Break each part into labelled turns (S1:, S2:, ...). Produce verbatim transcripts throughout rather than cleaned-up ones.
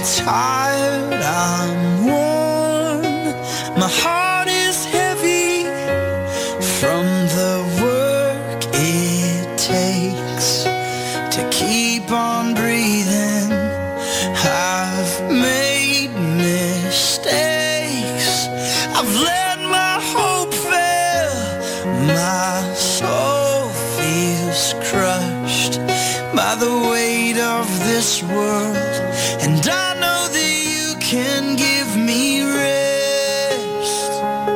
S1: tired, I'm worn. My heart is heavy from the work it takes to keep on breathing. I've made mistakes. I've let my hope fail. My soul feels crushed by the weight of this world, and I know that you can give me rest.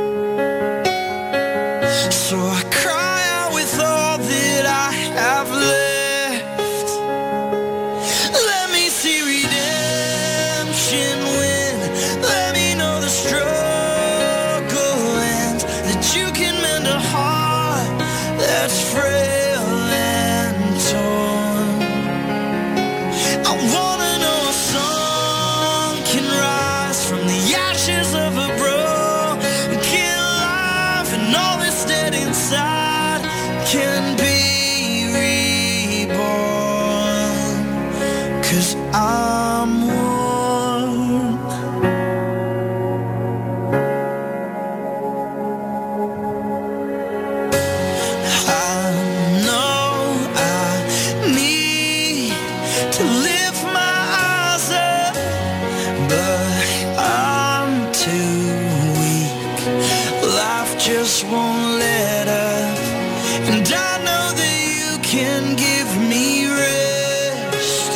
S1: So I cry out with all that I have left. Let me see redemption win. Let me know the struggle ends, that you can mend a heart that's frail and torn. I wanna know a song can rise from the ashes of a broken life, and all that's dead inside can be reborn. 'Cause I'm worn. I know I need to lift my eyes up, but I'm too weak. Life just won't let up, and I know that you can give me rest.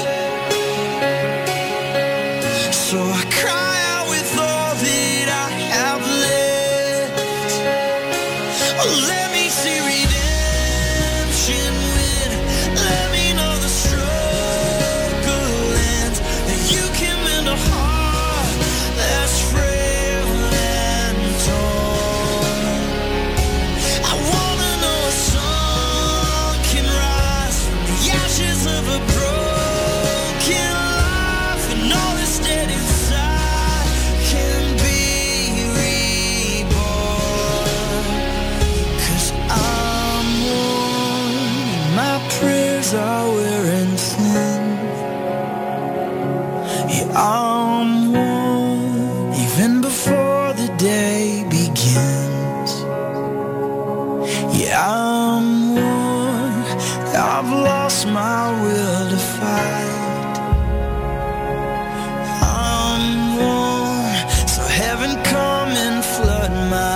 S1: So I cry out with all that I have left. Oh, let me see redemption win. Let me know the struggle ends, that you can mend a heart that's frail and torn. I wanna know a song can rise from the ashes of a broken life, and all that's dead inside can be reborn. 'Cause I'm worn, my prayers are wearing thin. Yeah, I'm worn, even before the day begins. Yeah, I'm worn, I've lost my will to fight. I'm worn, so heaven come and flood my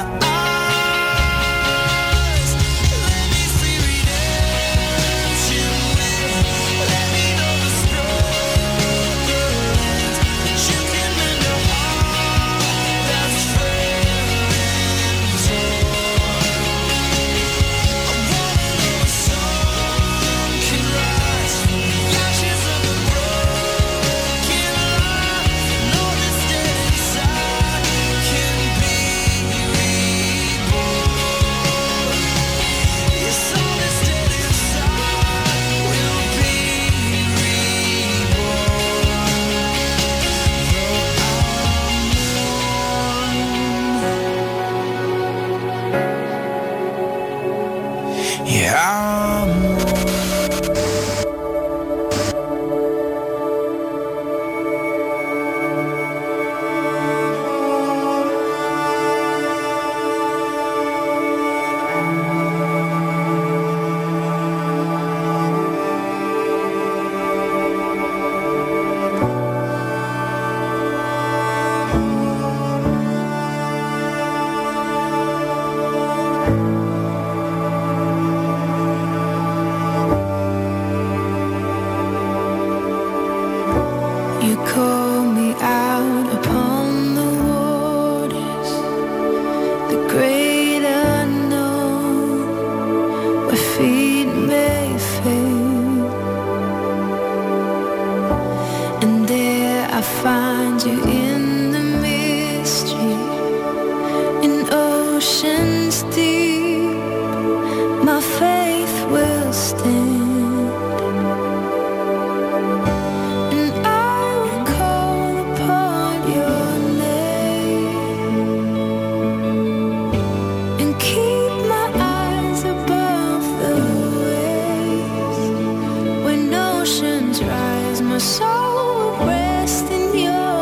S1: eyes. Let me see redemption win. Let me know the struggle ends, that you can mend a heart that's frail and torn. I wanna know a song can rise from the ashes of a broken life, and all that's dead inside can be reborn. Yes, all that's dead inside will be reborn. Yeah, I'm You call me out upon the waters, the great unknown, where feet may fail, and there I find you in the mystery, in oceans deep. My faith will stand. My soul will rest in your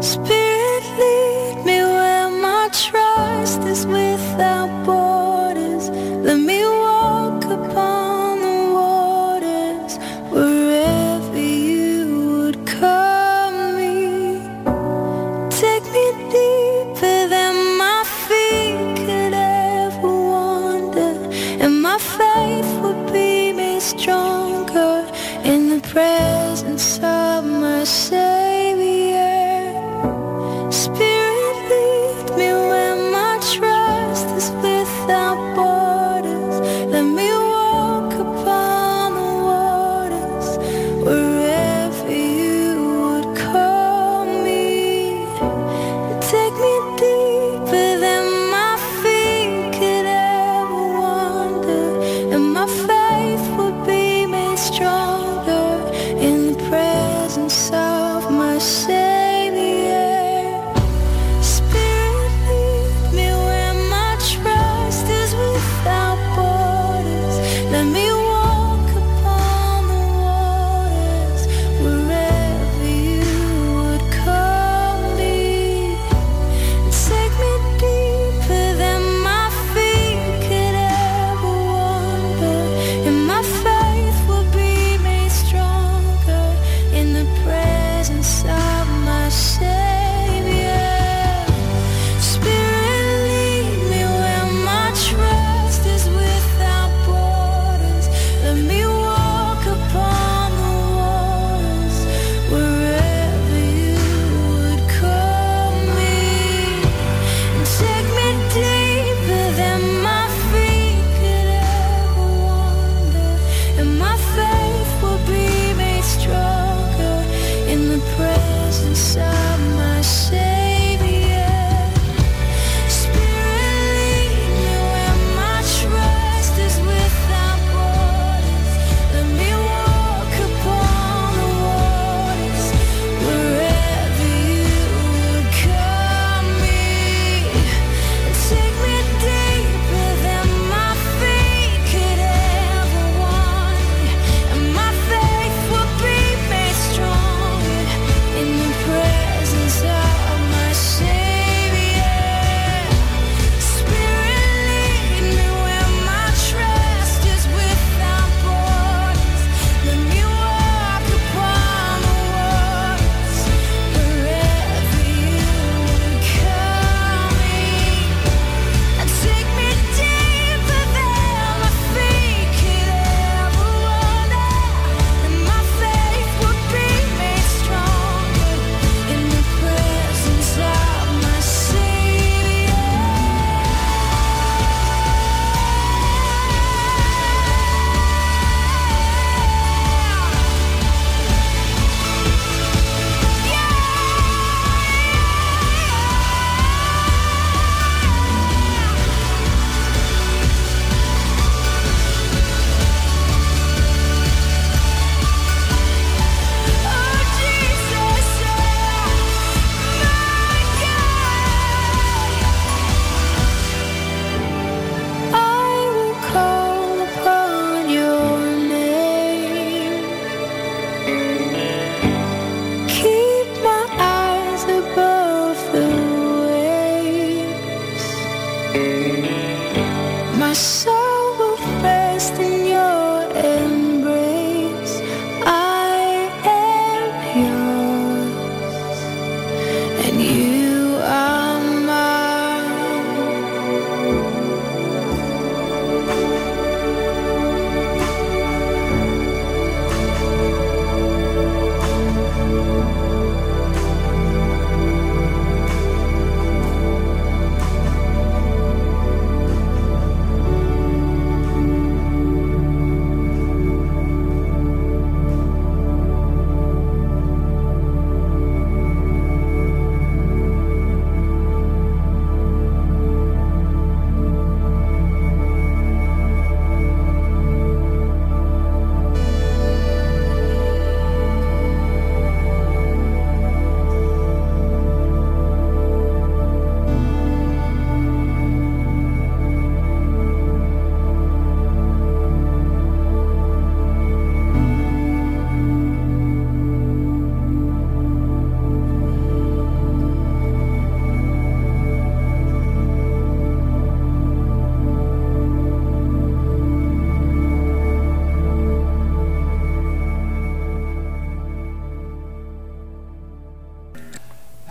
S1: Spirit, lead me where my trust is without borders. Let me walk upon the waters wherever you would call me. Take me deeper than my feet could ever wander, and my faith would be made stronger in the presence of my Savior. Spirit, lead me where my trust is without borders. Let me walk upon the waters wherever you would call me. Take me deeper than my feet could ever wander, and my faith would be made stronger in the presence of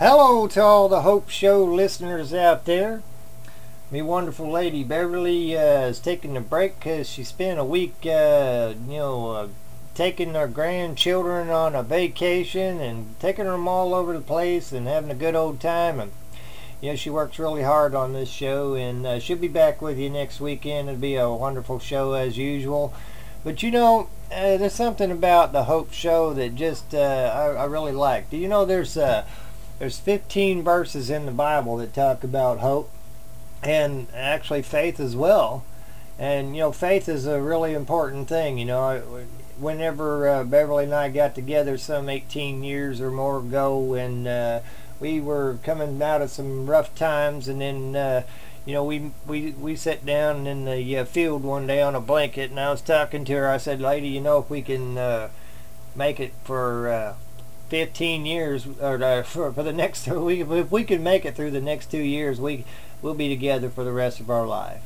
S2: Hello to all the Hope Show listeners out there. Me wonderful lady Beverly uh, is taking a break because she spent a week, uh, you know, uh, taking our grandchildren on a vacation and taking them all over the place and having a good old time. And you know, she works really hard on this show, and uh, she'll be back with you next weekend. It'll be a wonderful show as usual. But you know, uh, there's something about the Hope Show that just uh, I, I really like. Do you know there's uh, there's fifteen verses in the Bible that talk about hope, and actually faith as well. And you know, faith is a really important thing. You know, whenever uh, Beverly and I got together some eighteen years or more ago, and uh, we were coming out of some rough times, and then uh, you know, we we we sat down in the uh, field one day on a blanket, and I was talking to her. I said, "Lady, you know, if we can uh, make it for uh, fifteen years, or uh, for, for the next, we, if we can make it through the next two years, we we'll be together for the rest of our life."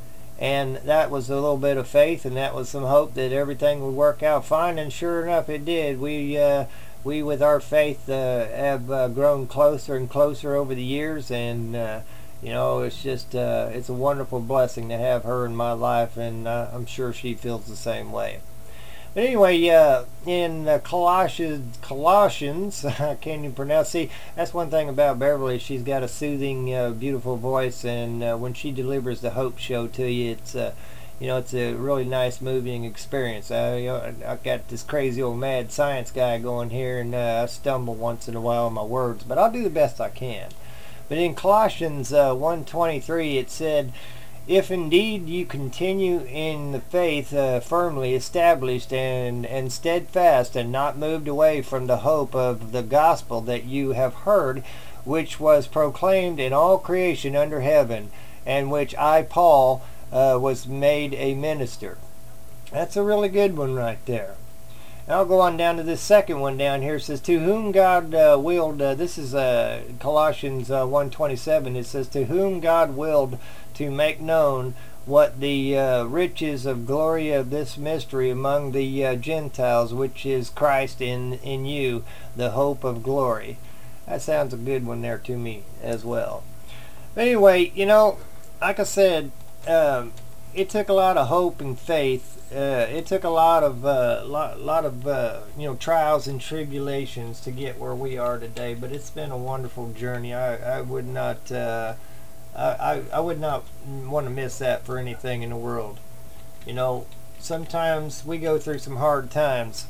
S2: And that was a little bit of faith, and that was some hope that everything would work out fine. And sure enough, it did. We uh, we, with our faith, uh, have uh, grown closer and closer over the years, and uh, you know, it's just uh, it's a wonderful blessing to have her in my life, and uh, I'm sure she feels the same way. But anyway, uh, in uh, Colossians, Colossians, I can't even pronounce. See, that's one thing about Beverly. She's got a soothing, uh, beautiful voice, and uh, when she delivers the Hope Show to you, it's uh, you know, it's a really nice, moving experience. I, you know, I've got this crazy old mad science guy going here, and uh, I stumble once in a while on my words, but I'll do the best I can. But in Colossians uh, one twenty-three, it said, "If indeed you continue in the faith, uh, firmly established and, and steadfast, and not moved away from the hope of the gospel that you have heard, which was proclaimed in all creation under heaven, and which I, Paul, uh, was made a minister." That's a really good one right there. I'll go on down to this second one down here. It says, "To whom God uh, willed," uh, this is uh, Colossians uh, one twenty-seven, it says, "To whom God willed to make known what the uh, riches of glory of this mystery among the uh, Gentiles, which is Christ in, in you, the hope of glory." That sounds a good one there to me as well. But anyway, you know, like I said, um, it took a lot of hope and faith. Uh, it took a lot of uh, lot, lot of uh, you know, trials and tribulations to get where we are today. But it's been a wonderful journey. I, I would not uh, I, I would not want to miss that for anything in the world. You know, sometimes we go through some hard times,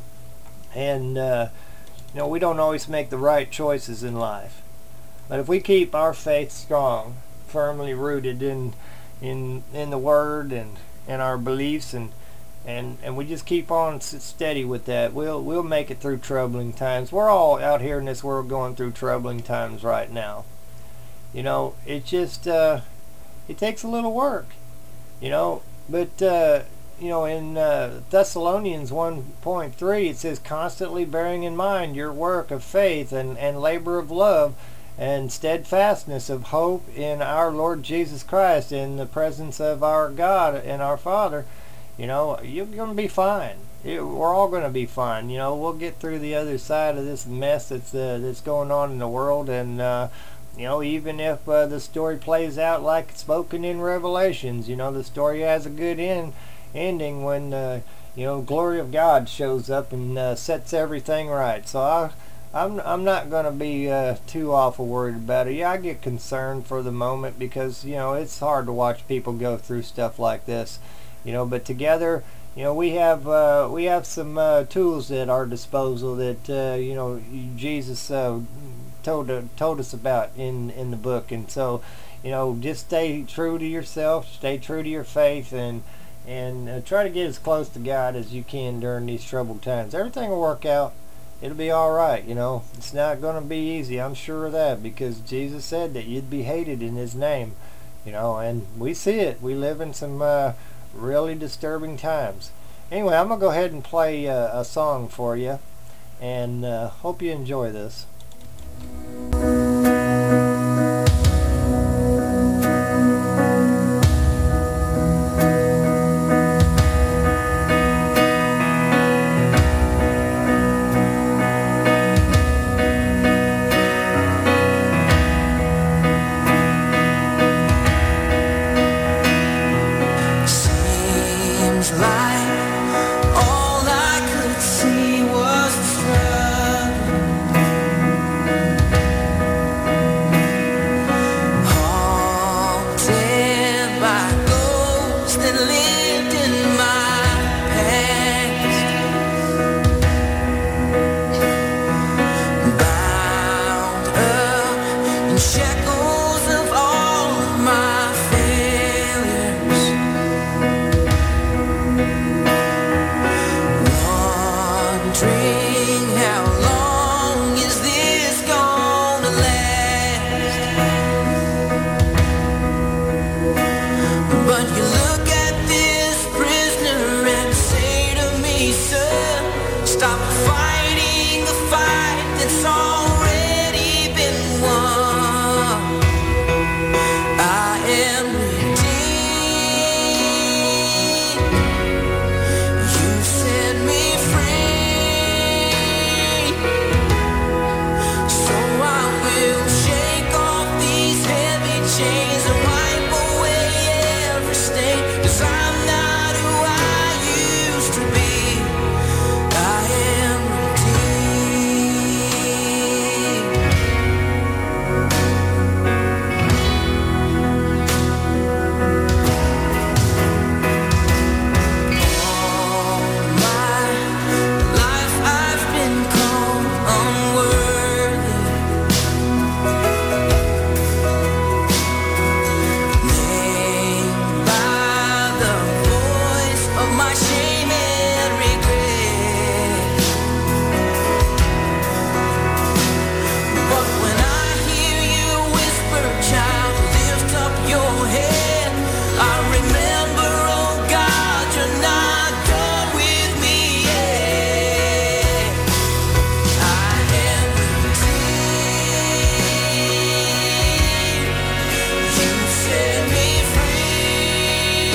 S2: and uh, you know, we don't always make the right choices in life. But if we keep our faith strong, firmly rooted in in in the Word and and our beliefs, and and and we just keep on steady with that, we'll we'll make it through troubling times. We're all out here in this world going through troubling times right now. You know, it just uh, it takes a little work. You know, but uh, you know, in uh, Thessalonians one point three, it says, "Constantly bearing in mind your work of faith and and labor of love, and steadfastness of hope in our Lord Jesus Christ, in the presence of our God and our Father." You know, you're going to be fine. It, we're all going to be fine. You know, we'll get through the other side of this mess that's uh, that's going on in the world, and uh, you know, even if uh, the story plays out like it's spoken in Revelations, you know, the story has a good end ending when uh, you know, glory of God shows up and uh, sets everything right. So I. I'm I'm not going to be uh, too awful worried about it. Yeah, I get concerned for the moment because, you know, it's hard to watch people go through stuff like this, you know. But together, you know, we have uh, we have some uh, tools at our disposal that uh, you know, Jesus uh, told uh, told us about in in the book. And so, you know, just stay true to yourself, stay true to your faith, and and uh, try to get as close to God as you can during these troubled times. Everything will work out. It'll be all right. You know, it's not going to be easy. I'm sure of that, because Jesus said that you'd be hated in His name. You know, and we see it. We live in some uh, really disturbing times. Anyway, I'm going to go ahead and play uh, a song for you, and uh, hope you enjoy this.
S1: how long is this gonna last? But you look at this prisoner and say to me, sir, stop fighting the fight that's already been won. I am redeemed. You set me free. So I will shake off these heavy chains and wipe away every stain. 'Cause I'm not who I used to be. I am redeemed. All my life I've been called unworthy, named by the voice of my shame and regret. But when I hear you whisper, child, lift up your head, I remember, oh God, you're not done with me yet. I am redeemed. You set me free.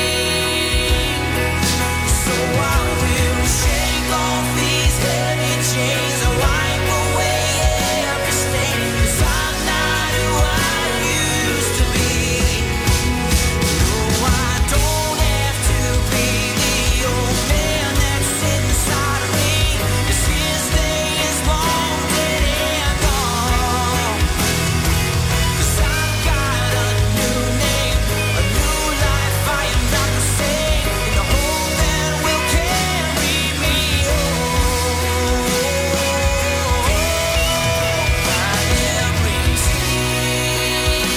S1: So I will shake off these heavy chains and wipe away every stain. 'Cause I'm not who I used to be. No, I don't have to be the old man that's inside of me. 'Cause his day is long dead and gone. 'Cause I've got a new name, a new life. I am not the same. In the hope that will carry me home. I am redeemed.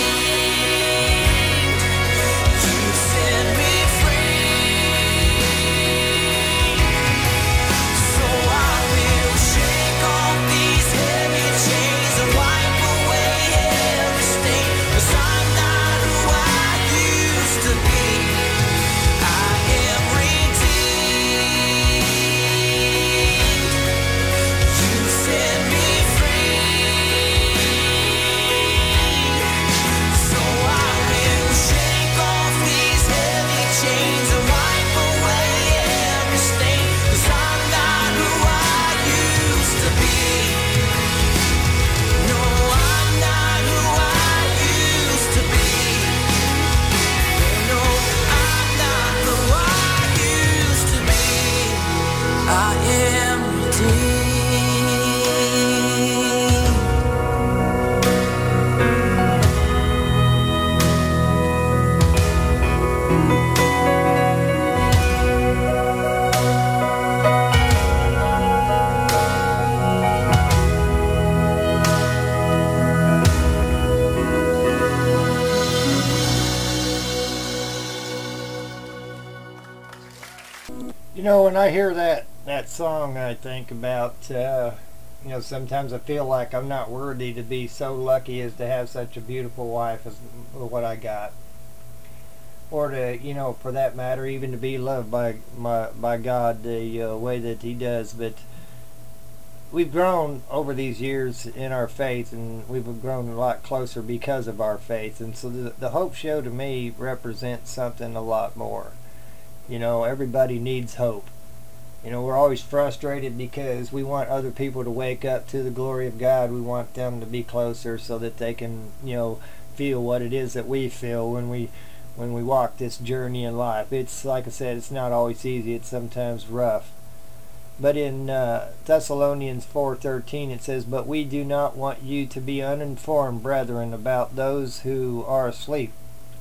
S1: You set me free. So I will shake off these heavy chains and wipe away every stain. 'Cause I'm not who I used to be. I am redeemed. You set me free. So I will shake off these heavy chains and wipe away every stain. 'Cause I'm not who I used to be. No, I'm not who I used to be. No, I'm not who I used to be. I am redeemed.
S2: You know, when I hear that that song, I think about, uh, you know, sometimes I feel like I'm not worthy to be so lucky as to have such a beautiful wife as what I got, or to, you know, for that matter, even to be loved by my by God the uh, way that He does. But we've grown over these years in our faith, and we've grown a lot closer because of our faith. And so the, the Hope Show to me represents something a lot more. You know, everybody needs hope. You know, we're always frustrated because we want other people to wake up to the glory of God. We want them to be closer so that they can, you know, feel what it is that we feel when we when we walk this journey in life. It's, like I said, it's not always easy. It's sometimes rough. But in uh, Thessalonians four thirteen it says, "But we do not want you to be uninformed, brethren, about those who are asleep."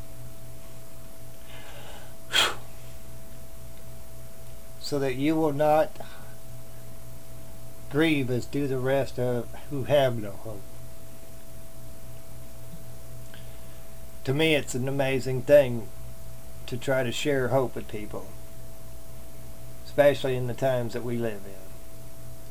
S2: So that you will not grieve as do the rest of who have no hope. To me, it's an amazing thing to try to share hope with people, especially in the times that we live in.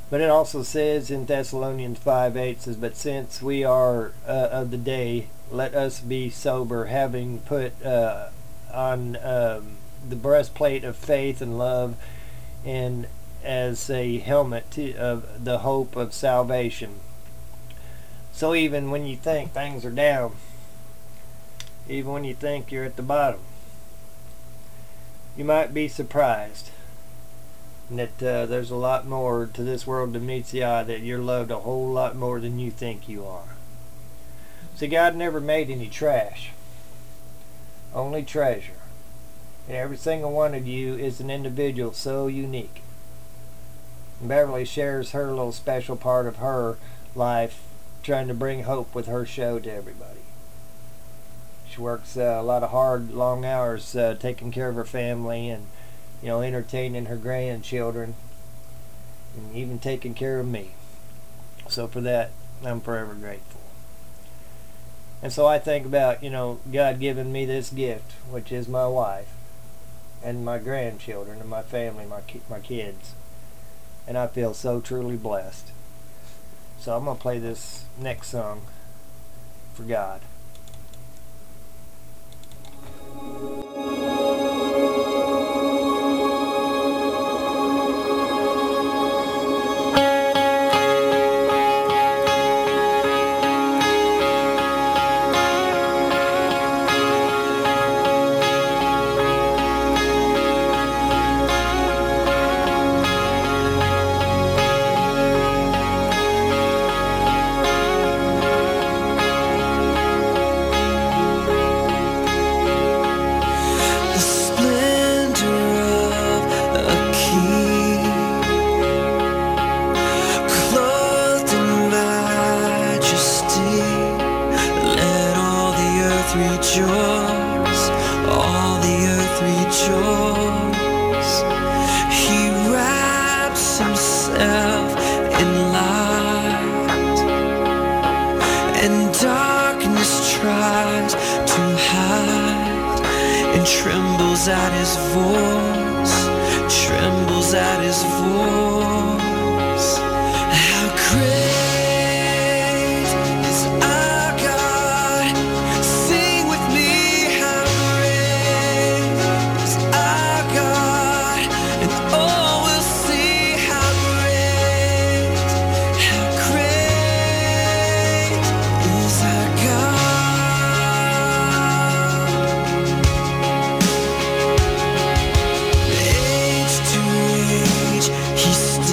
S2: But it also says in Thessalonians five eight, says, but since we are uh, of the day, let us be sober, having put uh, on um, the breastplate of faith and love, and as a helmet to, of the hope of salvation. So even when you think things are down, even when you think you're at the bottom, you might be surprised that uh, there's a lot more to this world than meets the eye, that you're loved a whole lot more than you think you are. See, God never made any trash, only treasure. And every single one of you is an individual so unique. And Beverly shares her little special part of her life, trying to bring hope with her show to everybody. She works uh, a lot of hard, long hours uh, taking care of her family, and you know, entertaining her grandchildren, and even taking care of me. So for that, I'm forever grateful. And so I think about, you know, God giving me this gift, which is my wife, and my grandchildren, and my family, my ki- my kids. And I feel so truly blessed. So I'm going to play this next song for God.
S1: Rejoice, all the earth rejoice. He wraps himself in light, and darkness tries to hide, and trembles at his voice, trembles at his voice. How great He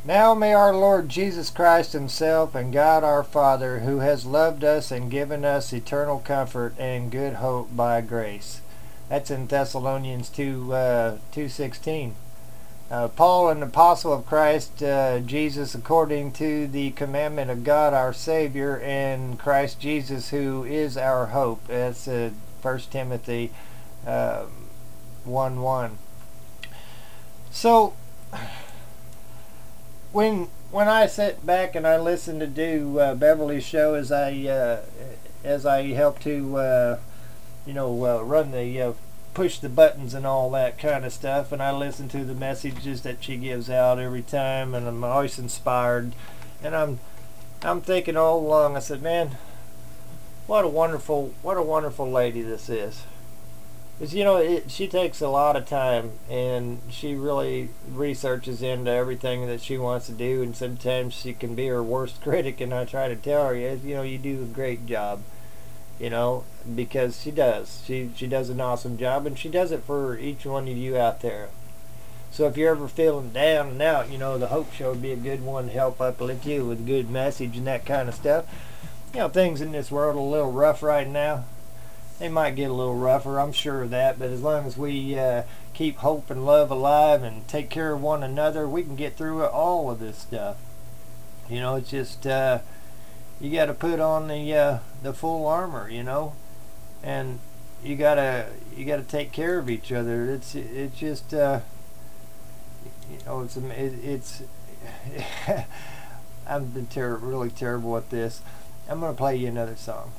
S2: Now may our Lord Jesus Christ himself and God our Father, who has loved us and given us eternal comfort and good hope by grace. That's in Thessalonians two, uh, two sixteen. Uh, Paul, an apostle of Christ uh, Jesus, according to the commandment of God our Savior, and Christ Jesus, who is our hope. That's uh, First Timothy uh, one one. So, when when I sit back and I listen to do uh, Beverly's show, as I uh, as I help to uh, you know uh, run the uh, push the buttons and all that kind of stuff, and I listen to the messages that she gives out every time, and I'm always inspired, and I'm I'm thinking all along, I said, man, what a wonderful what a wonderful lady this is. Because, you know, it, she takes a lot of time, and she really researches into everything that she wants to do, and sometimes she can be her worst critic, and I try to tell her, you know, you do a great job, you know, because she does. She, she does an awesome job, and she does it for each one of you out there. So if you're ever feeling down and out, you know, the Hope Show would be a good one to help uplift you with a good message and that kind of stuff. You know, things in this world are a little rough right now. They might get a little rougher, I'm sure of that, but as long as we uh, keep hope and love alive and take care of one another, we can get through all of this stuff. You know, it's just, uh, you got to put on the uh, the full armor, you know, and you gotta you gotta take care of each other. It's it's just, uh, you know, it's it, it's. I've been ter- really terrible at this. I'm gonna play you another song.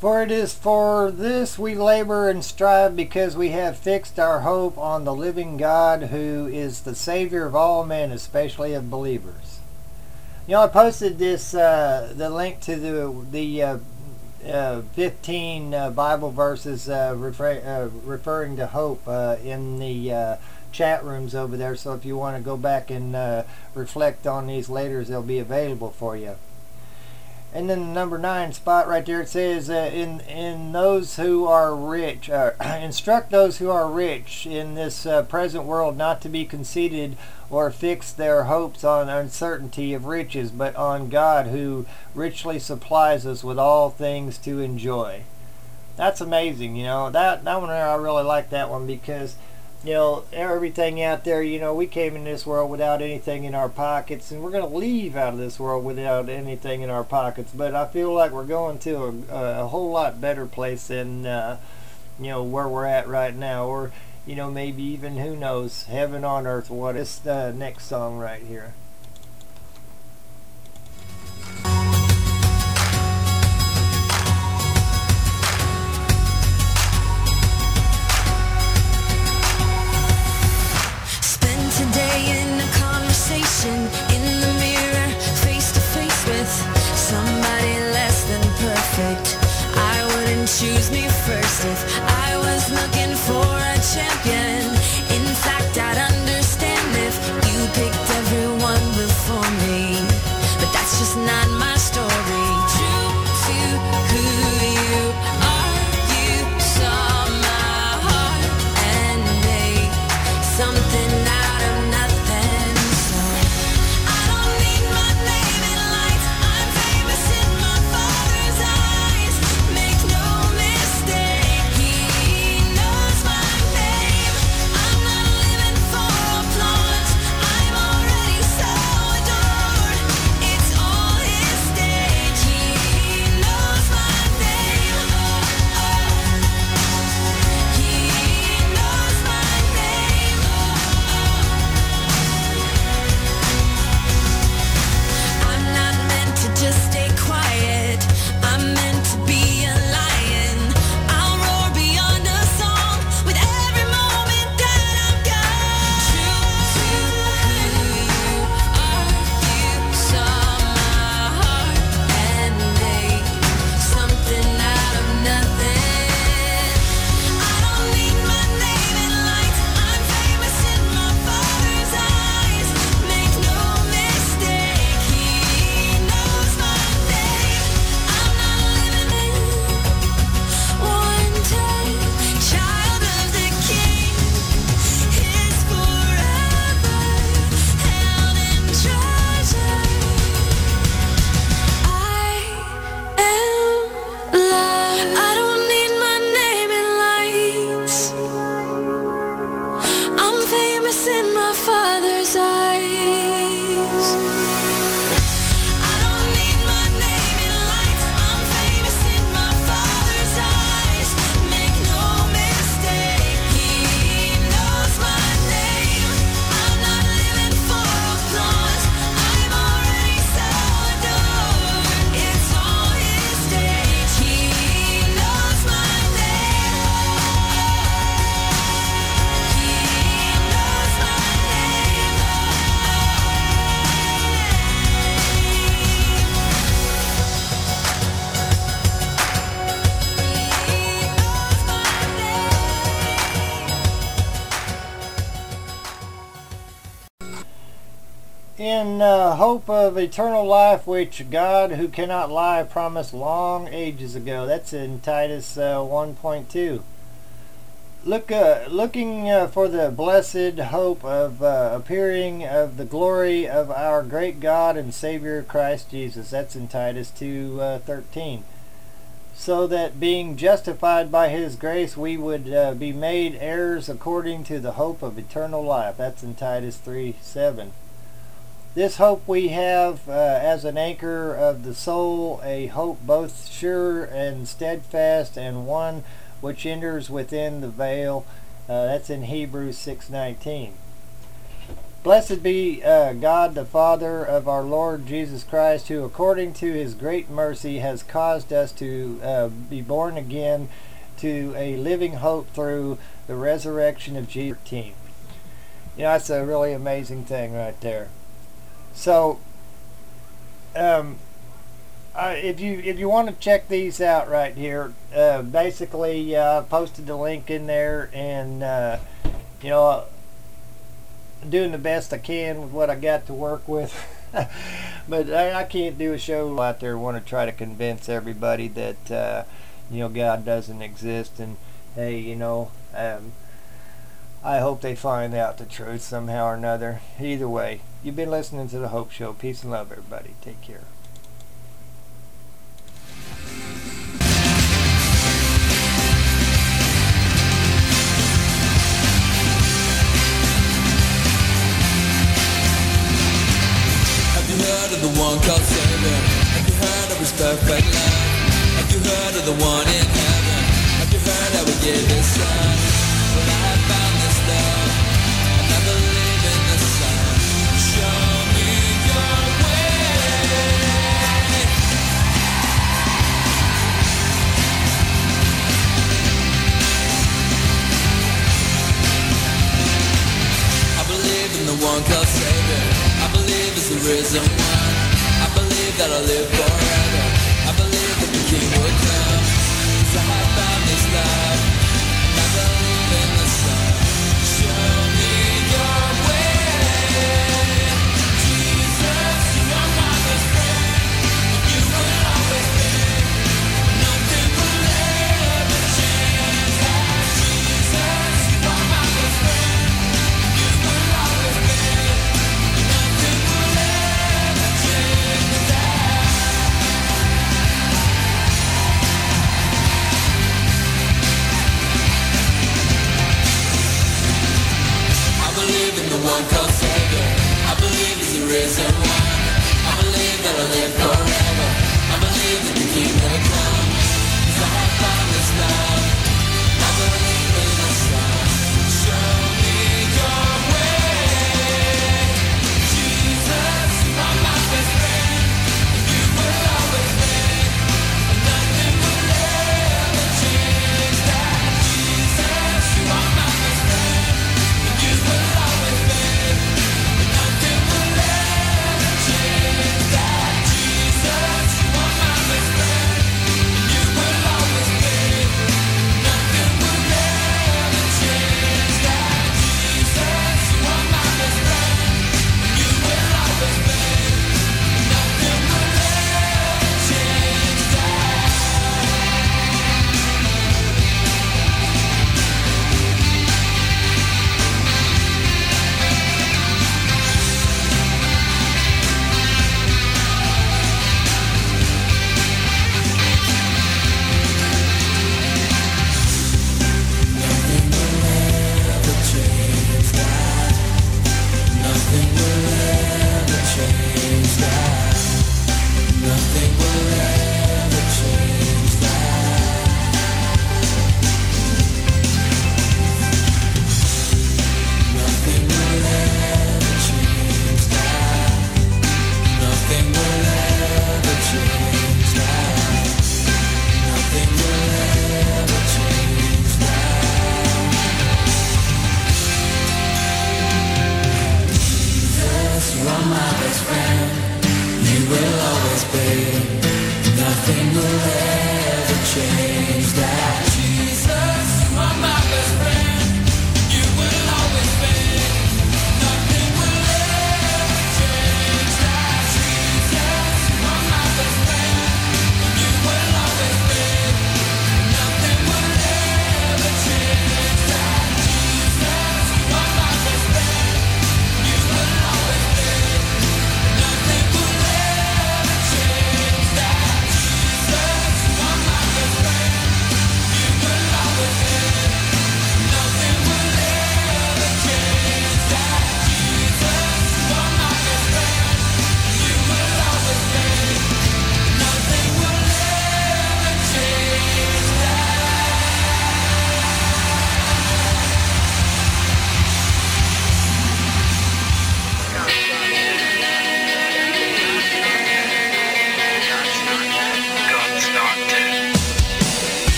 S2: For it is for this we labor and strive, because we have fixed our hope on the living God, who is the Savior of all men, especially of believers. You know, I posted this, uh, the link to the the uh, uh, fifteen uh, Bible verses uh, refer, uh, referring to hope uh, in the uh, chat rooms over there. So if you want to go back and uh, reflect on these later, they'll be available for you. And then the number nine spot right there, it says, uh, in in those who are rich, uh, instruct those who are rich in this uh, present world not to be conceited or fix their hopes on uncertainty of riches, but on God, who richly supplies us with all things to enjoy. That's amazing, you know. That that one there, I really like that one, because, you know, everything out there, you know, we came in this world without anything in our pockets, and we're going to leave out of this world without anything in our pockets. But I feel like we're going to a, a whole lot better place than, uh, you know, where we're at right now. Or, you know, maybe even, who knows, heaven on earth. What is the next song right here?
S1: In the mirror, face to face with somebody less than perfect. I wouldn't choose me first if I was looking for a champion. In fact, I'd understand if you picked everyone before me, but that's just not my story. True to who you are, you saw my heart and made something out of nothing.
S2: In uh, hope of eternal life, which God, who cannot lie, promised long ages ago. That's in Titus uh, one point two. Look, uh, looking uh, for the blessed hope of uh, appearing of the glory of our great God and Savior Christ Jesus. That's in Titus two thirteen. So that being justified by His grace, we would uh, be made heirs according to the hope of eternal life. That's in Titus three seven. This hope we have uh, as an anchor of the soul, a hope both sure and steadfast, and one which enters within the veil. Uh, that's in Hebrews six nineteen. Blessed be uh, God, the Father of our Lord Jesus Christ, who according to his great mercy has caused us to uh, be born again to a living hope through the resurrection of Jesus. You know, that's a really amazing thing right there. So, um, uh, if you if you want to check these out right here, uh, basically uh, I posted the link in there, and uh, you know, doing the best I can with what I got to work with. But I, I can't do a show out there want to try to convince everybody that uh, you know, God doesn't exist, and hey, you know, um, I hope they find out the truth somehow or another. Either way, you've been listening to The Hope Show. Peace and love, everybody. Take care.
S1: Have you heard of the one called Savior? Have you heard of his perfect love? Have you heard of the one in heaven? Have you heard how he gave his son? Well, I have found this love, and I believe in the Son. Show me your way. I believe in the one called Savior. I believe it's the risen one. I believe that I'll live forever. I believe that the King will come. So I found this love, and I believe in the Son. Show me your way. Jesus, you are my best friend, and you will always be. Nothing will ever change that. Jesus, you are my best friend, and you will always be. Nothing will ever change that. I believe in the one called Savior. I believe he's the risen one. I believe that I'll live forever. I believe that the King will come. 'Cause I have found this love. I believe in the Son. Show me your way. Jesus, you are my best friend, and you will always be. Nothing will ever change that. Jesus, you are my best friend, and you will always be. Nothing will ever change that. Jesus, you are my best friend, and you will always be.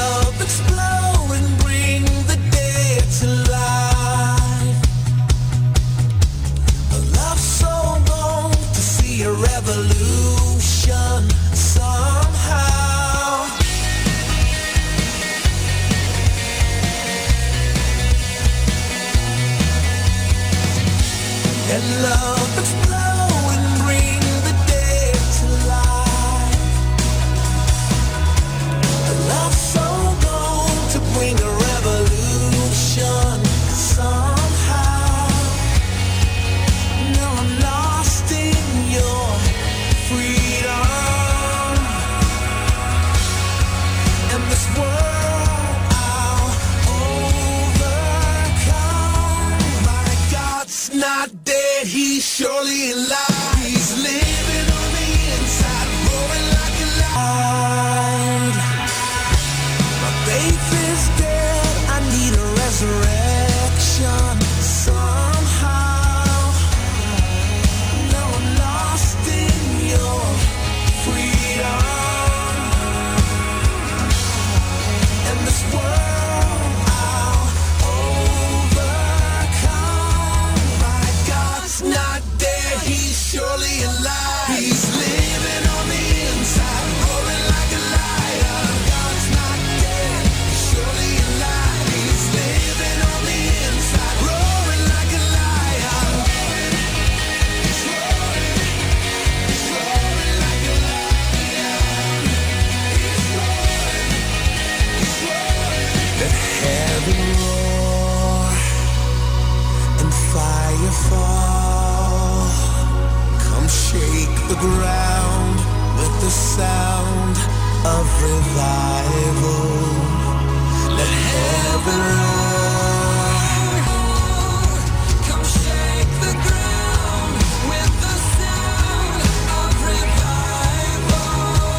S1: love explode and bring the dead to life. A love so bold to see a revolution somehow. And love explode and bring the dead to life. A love so bold to bring a revolution somehow. Now I'm lost in your freedom. And this world I'll overcome. My God's not dead, he's surely alive. He's living on the inside, roaring like a lion. My faith is dead, I need a resurrection somehow. Now I'm lost in your freedom. And this world I'll overcome. My God's not dead, he's surely alive. He's living on the inside, roaring like a lion. God's not dead, he's surely alive. He's living on the inside, roaring like a lion. He's roaring, he's roaring like a lion. He's roaring, he's roaring. Let heaven roar and fire fall. Come shake the ground with the sound of revival. Let heaven roar. Come shake the ground with the sound of revival.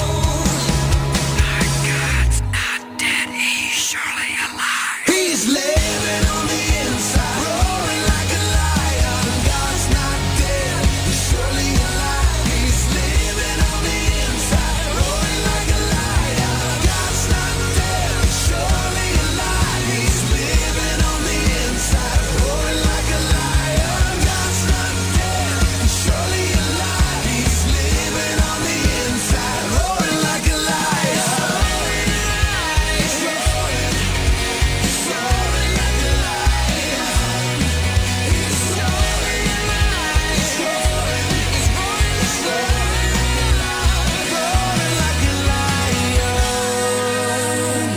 S1: My God's not dead, he's surely alive. He's living on the inside, roaring like a lion. God's not dead, he's surely alive. He's living on the inside, roaring like a lion. God's not dead, he's surely alive. He's living on the inside, roaring like a lion. God's not dead, he's surely alive. He's living on the inside, roaring like a lion. He's roaring, he's roaring like a lion. He's roaring, he's roaring, he's roaring, he's roaring like a lion.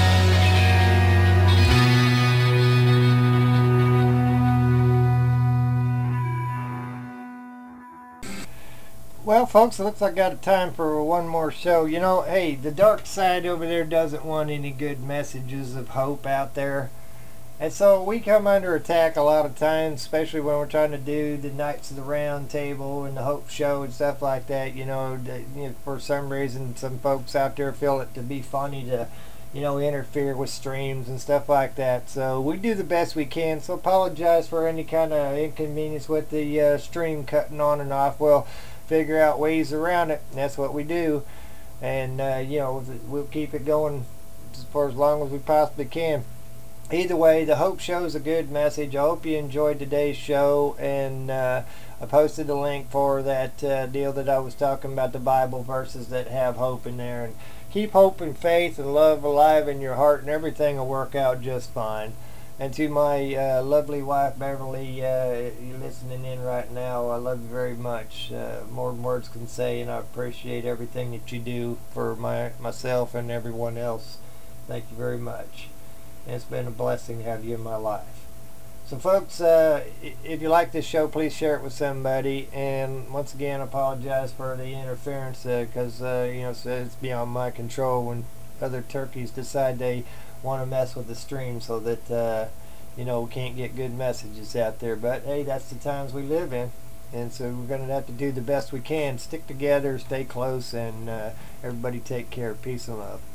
S2: Well, folks, it looks like I got time for one more show. You know, hey, the dark side over there doesn't want any good messages of hope out there. And so we come under attack a lot of times, especially when we're trying to do the Knights of the Round Table and the Hope Show and stuff like that. You know, that, you know, for some reason, some folks out there feel it to be funny to, you know, interfere with streams and stuff like that. So we do the best we can. So apologize for any kind of inconvenience with the uh, stream cutting on and off. We'll figure out ways around it. And that's what we do. And, uh, you know, we'll keep it going for as long as we possibly can. Either way, the Hope Show is a good message. I hope you enjoyed today's show, and uh, I posted a link for that uh, deal that I was talking about, the Bible verses that have hope in there. And keep hope and faith and love alive in your heart, and everything will work out just fine. And to my uh, lovely wife, Beverly, uh, you're listening in right now, I love you very much. Uh, more than words can say, and I appreciate everything that you do for my myself and everyone else. Thank you very much. It's been a blessing to have you in my life. So folks, uh, if you like this show, please share it with somebody. And once again, I apologize for the interference because uh, uh, you know, so it's beyond my control when other turkeys decide they want to mess with the stream so that uh, you know, we can't get good messages out there. But hey, that's the times we live in. And so we're going to have to do the best we can. Stick together, stay close, and uh, everybody take care. Peace and love.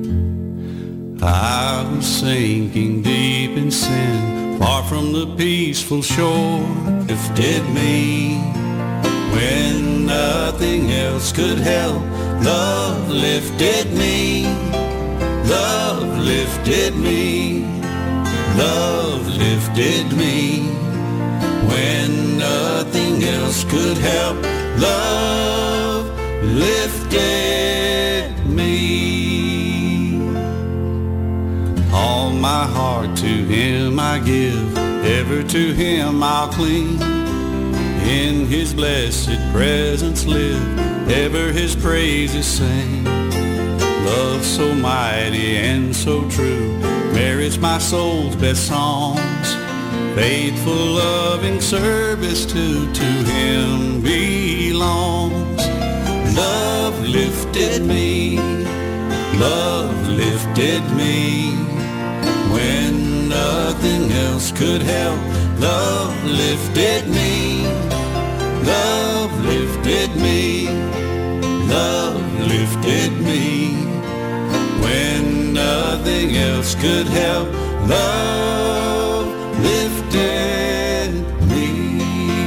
S3: I was sinking deep in sin, far from the peace peaceful shore lifted me when nothing else could help. Love lifted me, love lifted me, love lifted me when nothing else could help. Love lifted me. All my heart to him I give, ever to him I'll cling. In his blessed presence live, ever his praises sing. Love so mighty and so true merits my soul's best songs. Faithful, loving service to, to him belongs. Love lifted me, love lifted me when nothing else could help. Love lifted me, love lifted me, love lifted me when nothing else could help. Love lifted me,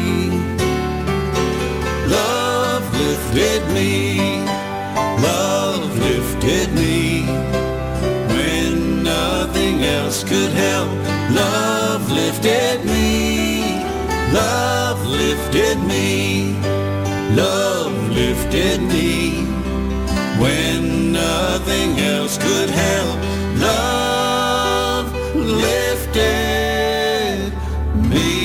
S3: love lifted me, love lifted me when nothing else could help. Love lifted me, love lifted me, love lifted me when nothing else could help. Love lifted me.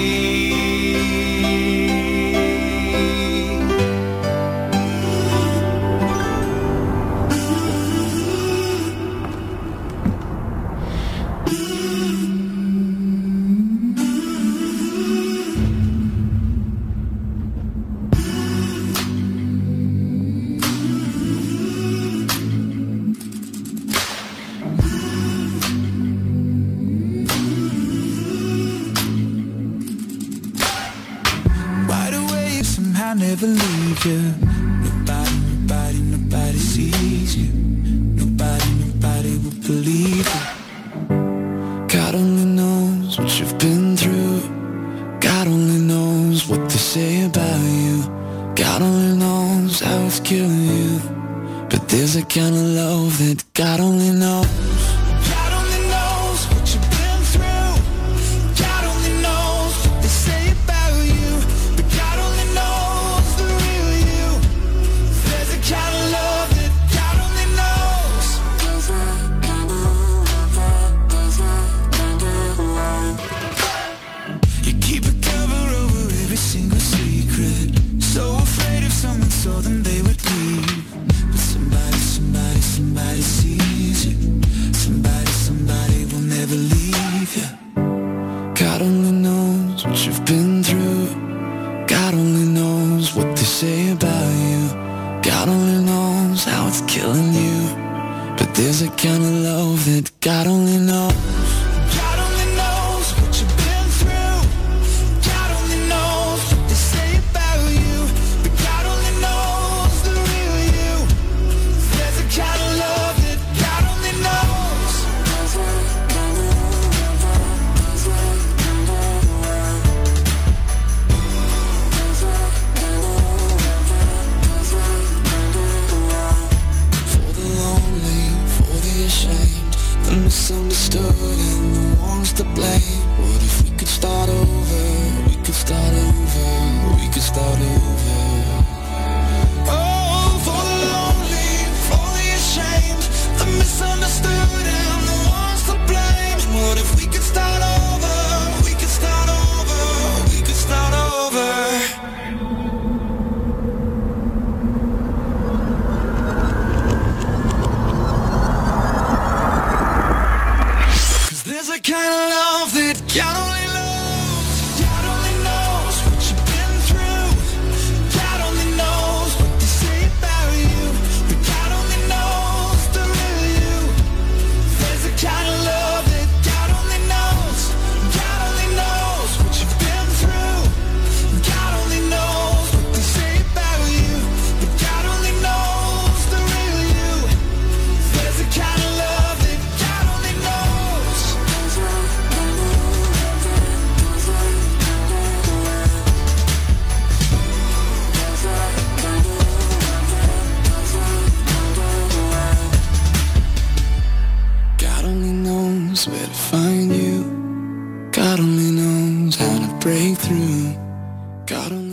S1: Never leave you. Nobody, nobody, nobody sees you. Nobody, nobody will believe you. God only knows what you've been through. God only knows what they say about you. God only knows how it's killing you. But there's a kind of love that God only knows. God only knows what you've been through. God only knows what they say about you. But God only knows the real you. There's a kind of love that God only knows. You keep a cover over every single secret. So afraid if someone saw them they would leave. But somebody, somebody, somebody sees you. Somebody, somebody will never leave you. God only knows what you've been through. God only knows what they say about you. God only knows how it's killing you. But there's a kind of love that God only knows. God only knows what you've been through. God only knows what they say about you. But God only knows the real you. There's a kind of love that God only knows. For the lonely, for the ashamed, the misunderstood
S3: knows where to find you. God only knows how to break through. God only